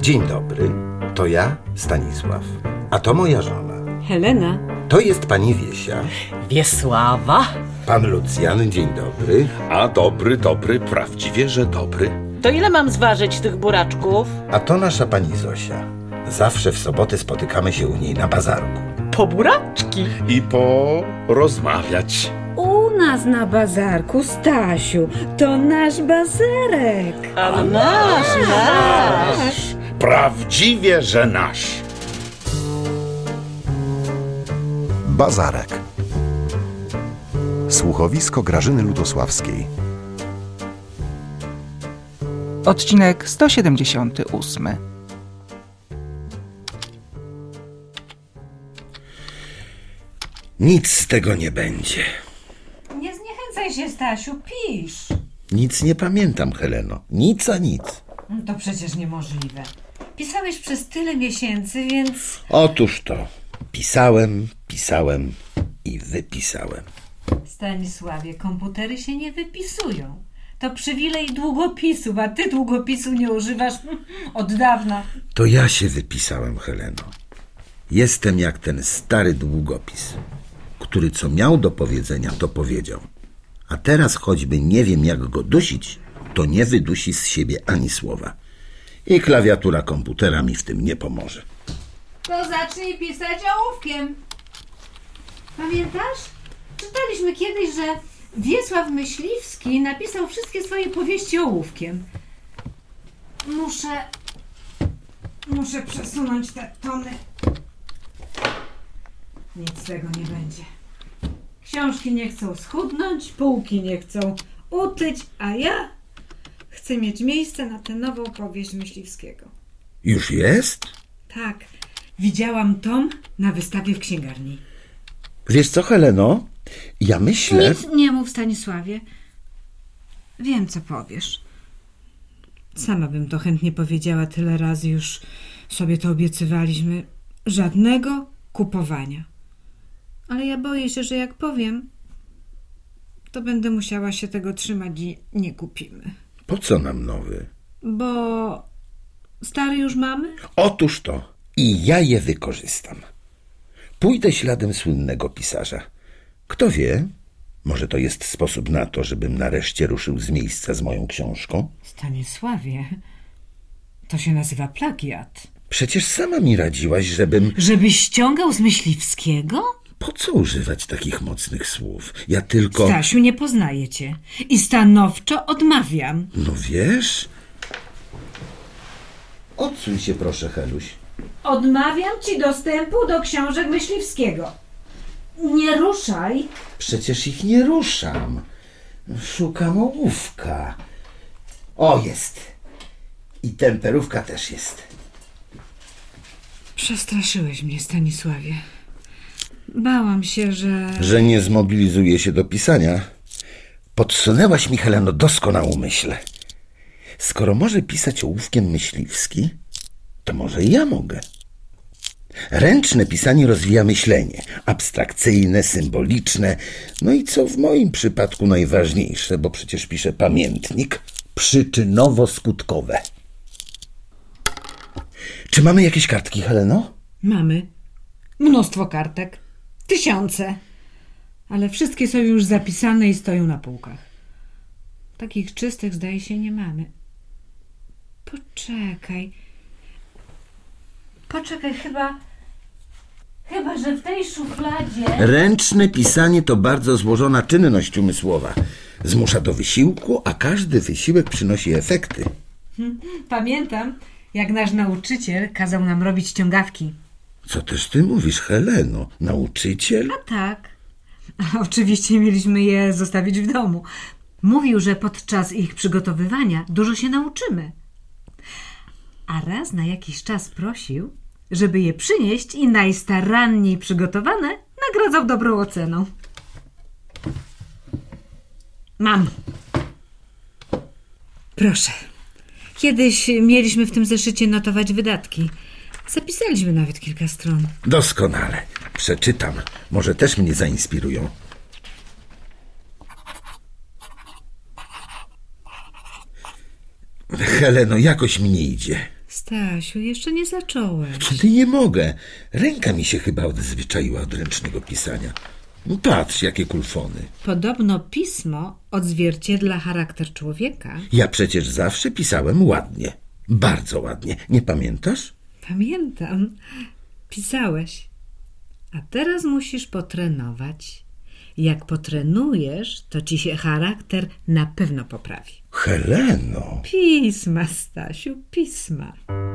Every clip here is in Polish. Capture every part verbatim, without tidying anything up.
Dzień dobry, to ja, Stanisław, a to moja żona. Helena. To jest pani Wiesia. Wiesława. Pan Lucjan, dzień dobry. A dobry, dobry, prawdziwie, że dobry. To ile mam zważyć tych buraczków? A to nasza pani Zosia. Zawsze w soboty spotykamy się u niej na bazarku. Po buraczki. I porozmawiać. U nas na bazarku, Stasiu, to nasz bazarek. A nasz, nasz. Prawdziwie, że nasz. Bazarek. Słuchowisko Grażyny Lutosławskiej. Odcinek sto siedemdziesiąty ósmy. Nic z tego nie będzie. Nie zniechęcaj się, Stasiu, pisz. Nic nie pamiętam, Heleno. Nic a nic. To przecież niemożliwe. Pisałeś przez tyle miesięcy, więc... Otóż to. Pisałem, pisałem i wypisałem. Stanisławie, komputery się nie wypisują. To przywilej długopisów, a ty długopisu nie używasz od dawna. To ja się wypisałem, Heleno. Jestem jak ten stary długopis, który co miał do powiedzenia, to powiedział. A teraz choćby nie wiem, jak go dusić, to nie wydusi z siebie ani słowa. I klawiatura komputera mi w tym nie pomoże. To zacznij pisać ołówkiem. Pamiętasz? Czytaliśmy kiedyś, że Wiesław Myśliwski napisał wszystkie swoje powieści ołówkiem. Muszę... Muszę przesunąć te tony. Nic z tego nie będzie. Książki nie chcą schudnąć, półki nie chcą utyć, a ja chcę mieć miejsce na tę nową powieść Myśliwskiego. Już jest? Tak, widziałam tom na wystawie w księgarni. Wiesz co, Heleno? Ja myślę... Nic nie mów, Stanisławie. Wiem, co powiesz. Sama bym to chętnie powiedziała, tyle razy już sobie to obiecywaliśmy. Żadnego kupowania. Ale ja boję się, że jak powiem, to będę musiała się tego trzymać i nie kupimy. Po co nam nowy? Bo stary już mamy? Otóż to. I ja je wykorzystam. Pójdę śladem słynnego pisarza. Kto wie, może to jest sposób na to, żebym nareszcie ruszył z miejsca z moją książką? Stanisławie, to się nazywa plagiat. Przecież sama mi radziłaś, żebym... Żebyś ściągał z Myśliwskiego? Po co używać takich mocnych słów? Ja tylko... Stasiu, nie poznaję cię i stanowczo odmawiam. No wiesz... Odsuń się proszę, Heluś. Odmawiam ci dostępu do książek Myśliwskiego. Nie ruszaj. Przecież ich nie ruszam. Szukam ołówka. O, jest. I temperówka też jest. Przestraszyłeś mnie, Stanisławie. Bałam się, że... Że nie zmobilizuje się do pisania. Podsunęłaś mi, Heleno, doskonałą myśl. Skoro może pisać ołówkiem Myśliwski, to może i ja mogę. Ręczne pisanie rozwija myślenie. Abstrakcyjne, symboliczne. No i co w moim przypadku najważniejsze, bo przecież piszę pamiętnik, przyczynowo-skutkowe. Czy mamy jakieś kartki, Heleno? Mamy. Mnóstwo kartek. Tysiące. Ale wszystkie są już zapisane i stoją na półkach. Takich czystych, zdaje się, nie mamy. Poczekaj. Poczekaj, chyba... Chyba, że w tej szufladzie... Ręczne pisanie to bardzo złożona czynność umysłowa. Zmusza do wysiłku, a każdy wysiłek przynosi efekty. Pamiętam, jak nasz nauczyciel kazał nam robić ściągawki. Co też ty mówisz, Heleno? Nauczyciel? A tak. A oczywiście mieliśmy je zostawić w domu. Mówił, że podczas ich przygotowywania dużo się nauczymy. A raz na jakiś czas prosił, żeby je przynieść i najstaranniej przygotowane nagradzał dobrą oceną. Mam. Proszę. Kiedyś mieliśmy w tym zeszycie notować wydatki. Zapisaliśmy nawet kilka stron. Doskonale. Przeczytam. Może też mnie zainspirują. Heleno, jakoś mi nie idzie. Stasiu, jeszcze nie zacząłeś. Kiedy nie mogę. Ręka mi się chyba odzwyczaiła od ręcznego pisania. No patrz, jakie kulfony. Podobno pismo odzwierciedla charakter człowieka. Ja przecież zawsze pisałem ładnie. Bardzo ładnie. Nie pamiętasz? Pamiętam. Pisałeś. A teraz musisz potrenować. Jak potrenujesz, to ci się charakter na pewno poprawi. Heleno. Pisma, Stasiu, pisma.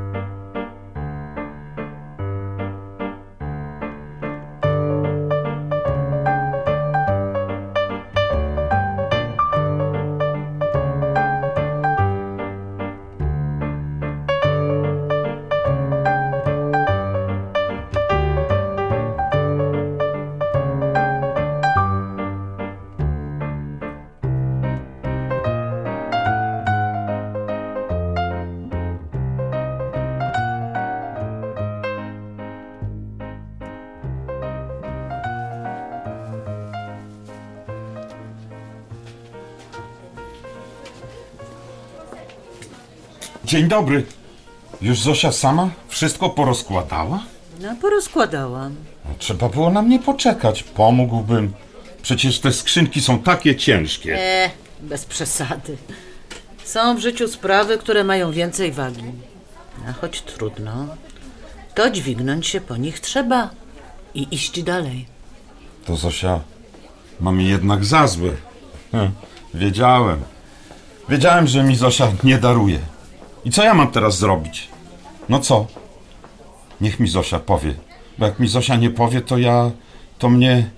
Dzień dobry. Już Zosia sama wszystko porozkładała? No, porozkładałam. No, trzeba było na mnie poczekać. Pomógłbym. Przecież te skrzynki są takie ciężkie. E, bez przesady. Są w życiu sprawy, które mają więcej wagi. A choć trudno, to dźwignąć się po nich trzeba i iść dalej. To Zosia ma mi jednak za złe. Hm, wiedziałem. Wiedziałem, że mi Zosia nie daruje. I co ja mam teraz zrobić? No co? Niech mi Zosia powie. Bo jak mi Zosia nie powie, to ja... To mnie...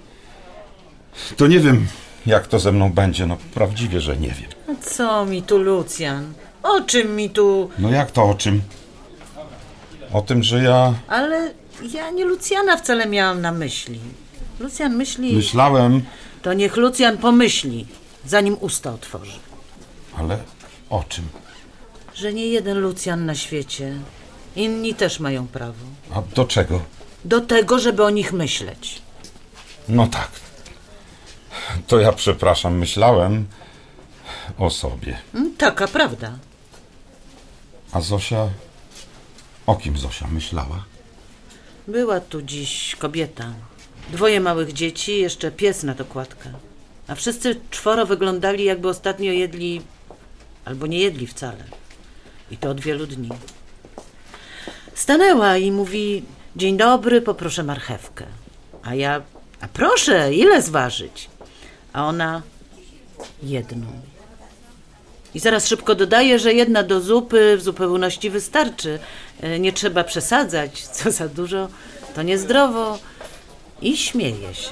To nie wiem, jak to ze mną będzie. No prawdziwie, że nie wiem. A co mi tu, Lucjan? O czym mi tu... No jak to o czym? O tym, że ja... Ale ja nie Lucjana wcale miałam na myśli. Lucjan myśli... Myślałem... To niech Lucjan pomyśli, zanim usta otworzy. Ale o czym? Że nie jeden Lucjan na świecie. Inni też mają prawo. A do czego? Do tego, żeby o nich myśleć. No tak. To ja przepraszam, myślałem o sobie. Mm, Taka prawda. A Zosia... O kim Zosia myślała? Była tu dziś kobieta. Dwoje małych dzieci i jeszcze pies na dokładkę. A wszyscy czworo wyglądali, jakby ostatnio jedli... Albo nie jedli wcale. I to od wielu dni. Stanęła i mówi: dzień dobry, poproszę marchewkę. A ja: a proszę, ile zważyć? A ona: jedną. I zaraz szybko dodaje, że jedna do zupy w zupełności wystarczy. E, Nie trzeba przesadzać, co za dużo, to niezdrowo. I śmieje się.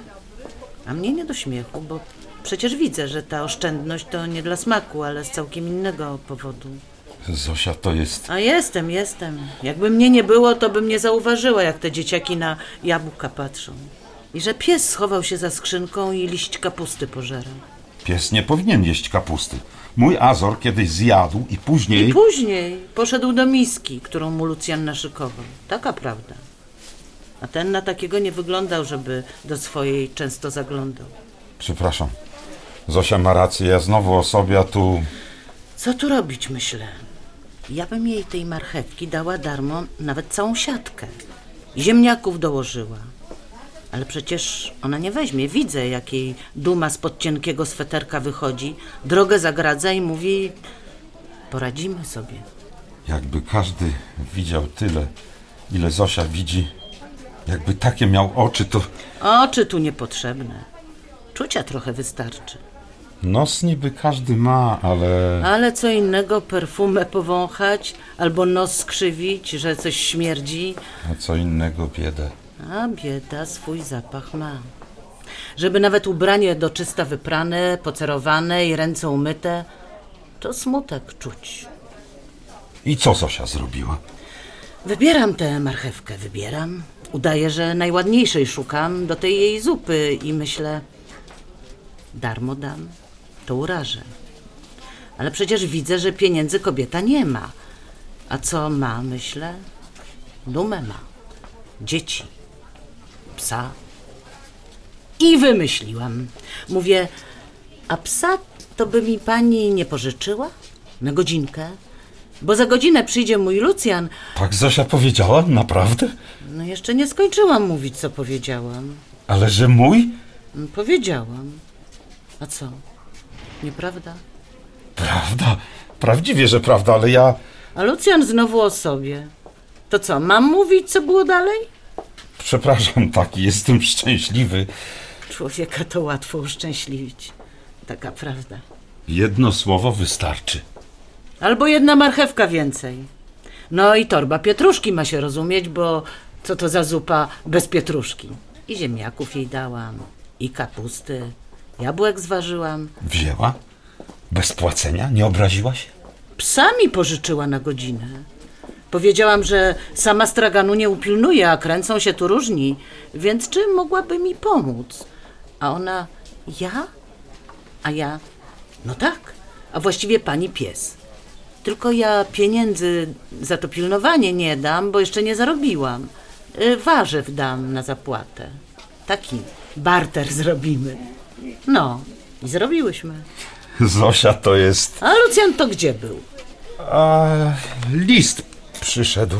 A mnie nie do śmiechu, bo przecież widzę, że ta oszczędność to nie dla smaku, ale z całkiem innego powodu. Zosia to jest... A jestem, jestem. Jakby mnie nie było, to bym nie zauważyła, jak te dzieciaki na jabłka patrzą. I że pies schował się za skrzynką i liść kapusty pożerał. Pies nie powinien jeść kapusty. Mój Azor kiedyś zjadł i później... I później poszedł do miski, którą mu Lucjan naszykował. Taka prawda. A ten na takiego nie wyglądał, żeby do swojej często zaglądał. Przepraszam. Zosia ma rację, ja znowu o sobie, a tu... Co tu robić, myślę? Ja bym jej tej marchewki dała darmo nawet całą siatkę. I ziemniaków dołożyła. Ale przecież ona nie weźmie. Widzę, jak jej duma spod cienkiego sweterka wychodzi, drogę zagradza i mówi: poradzimy sobie. Jakby każdy widział tyle, ile Zosia widzi, jakby takie miał oczy, to... Oczy tu niepotrzebne. Czucia trochę wystarczy. Nos niby każdy ma, ale... Ale co innego perfumę powąchać albo nos skrzywić, że coś śmierdzi. A co innego biedę. A bieda swój zapach ma. Żeby nawet ubranie do czysta wyprane, pocerowane i ręce umyte, to smutek czuć. I co Zosia zrobiła? Wybieram tę marchewkę, wybieram. Udaję, że najładniejszej szukam do tej jej zupy i myślę: darmo dam, to urażę. Ale przecież widzę, że pieniędzy kobieta nie ma. A co ma, myślę? Dumę ma. Dzieci. Psa. I wymyśliłam. Mówię: a psa to by mi pani nie pożyczyła? Na godzinkę? bo za godzinę przyjdzie mój Lucjan. Tak Zosia powiedziała? Naprawdę? No jeszcze nie skończyłam mówić, co powiedziałam. Ale że mój? No, powiedziałam. A co? Nieprawda? Prawda. Prawdziwie, że prawda, ale ja... A Lucjan znowu o sobie. To co, mam mówić, co było dalej? Przepraszam, taki jestem szczęśliwy. Człowieka to łatwo uszczęśliwić. Taka prawda. Jedno słowo wystarczy. Albo jedna marchewka więcej. No i torba pietruszki ma się rozumieć, bo co to za zupa bez pietruszki? I ziemniaków jej dałam, i kapusty, jabłek zważyłam. Wzięła? Bez płacenia? Nie obraziła się? Psa mi pożyczyła na godzinę. Powiedziałam, że sama straganu nie upilnuje, a kręcą się tu różni, więc czy mogłaby mi pomóc? A ona, ja? A ja, no tak, a właściwie pani pies. Tylko ja pieniędzy za to pilnowanie nie dam, bo jeszcze nie zarobiłam. Y, Warzyw dam na zapłatę. Taki barter zrobimy. No, i zrobiłyśmy. Zosia to jest... A Lucjan to gdzie był? A list przyszedł.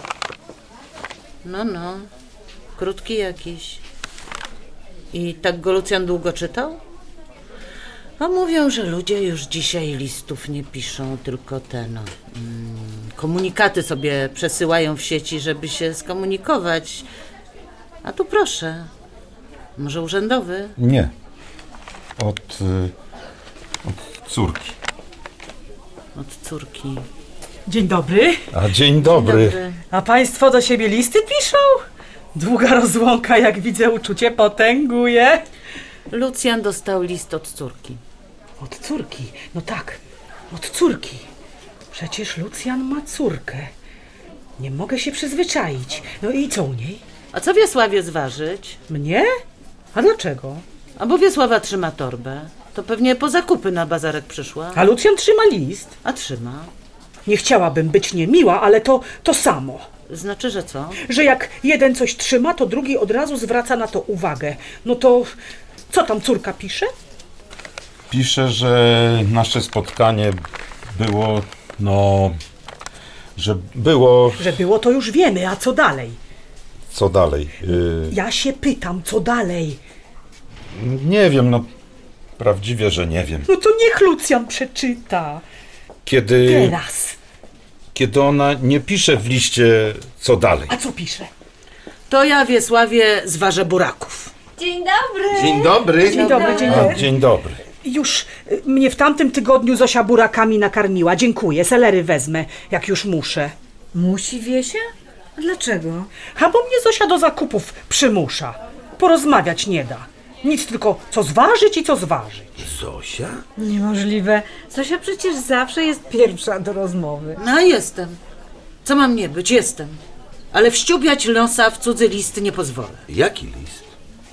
No, no, krótki jakiś. I tak go Lucjan długo czytał? A mówią, że ludzie już dzisiaj listów nie piszą, tylko te, no, mm, komunikaty sobie przesyłają w sieci, żeby się skomunikować. A tu proszę, może urzędowy? Nie. Od... y, od córki. Od córki. Dzień dobry. A dzień dobry. Dobry. A państwo do siebie listy piszą? Długa rozłąka, jak widzę, uczucie potęguje. Lucjan dostał list od córki. Od córki, no tak, od córki. Przecież Lucjan ma córkę. Nie mogę się przyzwyczaić. No i co u niej? A co Wiesławie zważyć? Mnie? A dlaczego? A bo Wiesława trzyma torbę. To pewnie po zakupy na bazarek przyszła. A Lucjan trzyma list. A trzyma. Nie chciałabym być niemiła, ale to to samo. Znaczy, że co? Że jak jeden coś trzyma, to drugi od razu zwraca na to uwagę. No to co tam córka pisze? Pisze, że nasze spotkanie było, no... że było... Że było to już wiemy, a co dalej? Co dalej? Y, Ja się pytam, co dalej? nie wiem, no... Prawdziwie, że nie wiem. No to niech Lucjan przeczyta. Kiedy... Teraz. Kiedy ona nie pisze w liście, co dalej. A co pisze? To ja Wiesławie zważę buraków. Dzień dobry! Dzień dobry. Dzień dobry, dzień A, dobry. dzień dobry. Już y, mnie w tamtym tygodniu Zosia burakami nakarmiła. Dziękuję, selery wezmę, jak już muszę. Musi Wiesia? A dlaczego? A bo mnie Zosia do zakupów przymusza. Porozmawiać nie da. Nic tylko co zważyć i co zważyć. Zosia? Niemożliwe. Zosia przecież zawsze jest pierwsza do rozmowy. No jestem. Co mam nie być? Jestem. Ale wściubiać nosa w cudzy list nie pozwolę. Jaki list?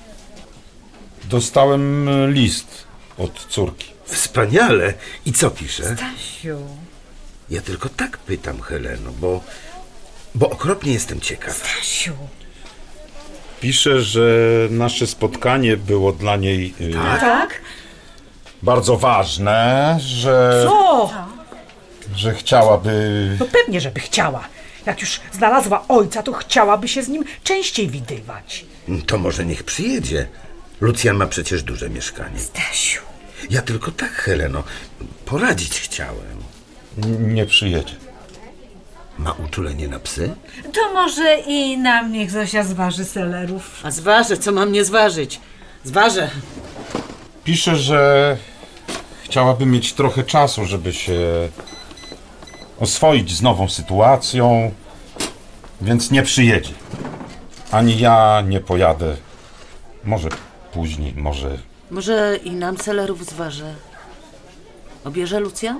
Dostałem list od córki. Wspaniale. I co pisze? Stasiu. Ja tylko tak pytam, Heleno, bo... bo okropnie jestem ciekaw. Stasiu. Pisze, że nasze spotkanie było dla niej y, Tak? bardzo ważne, że, O! że chciałaby... No pewnie, żeby chciała. Jak już znalazła ojca, to chciałaby się z nim częściej widywać. To może niech przyjedzie. Lucjan ma przecież duże mieszkanie. Stasiu. Ja tylko tak, Heleno, poradzić chciałem. n- nie przyjedzie. Ma uczulenie na psy? To może i nam niech Zosia zważy selerów. A zważę, co mam nie zważyć. Zważę. Pisze, że chciałaby mieć trochę czasu, żeby się oswoić z nową sytuacją, więc nie przyjedzie. Ani ja nie pojadę. Może później, może... Może i nam selerów zważę. Obierze Lucjan?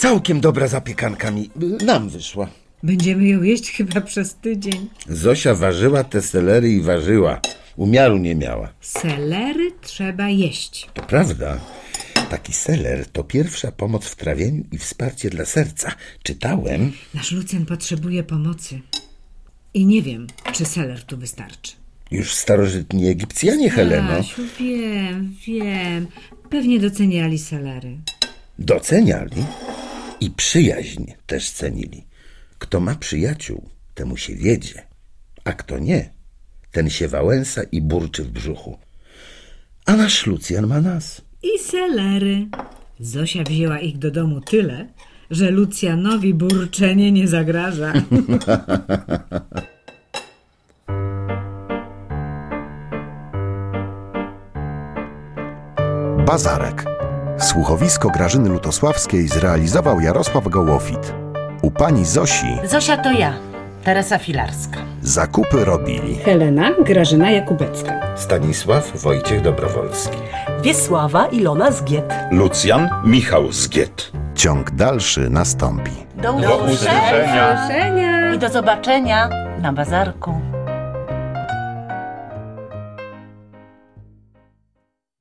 Całkiem dobra zapiekanka mi, nam wyszła. Będziemy ją jeść chyba przez tydzień. Zosia ważyła te selery i ważyła. Umiaru nie miała. Selery trzeba jeść. To prawda. Taki seler to pierwsza pomoc w trawieniu i wsparcie dla serca. Czytałem. Nasz Lucjan potrzebuje pomocy. I nie wiem, czy seler tu wystarczy. Już starożytni Egipcjanie, Heleno, Stasiu, wiem, wiem. Pewnie doceniali selery. doceniali i przyjaźń też cenili. Kto ma przyjaciół, temu się wiedzie, a kto nie, ten się wałęsa i burczy w brzuchu. A nasz Lucjan ma nas. I selery. Zosia wzięła ich do domu tyle, że Lucjanowi burczenie nie zagraża. Bazarek. Słuchowisko Grażyny Lutosławskiej zrealizował Jarosław Gołofit. U pani Zosi Zosia to ja, Teresa Filarska. zakupy robili Helena Grażyna Jakubecka. Stanisław Wojciech Dobrowolski. Wiesława Ilona Zgiet. Lucjan Michał Zgiet. Ciąg dalszy nastąpi. Do, Do usłyszenia. I do zobaczenia na bazarku.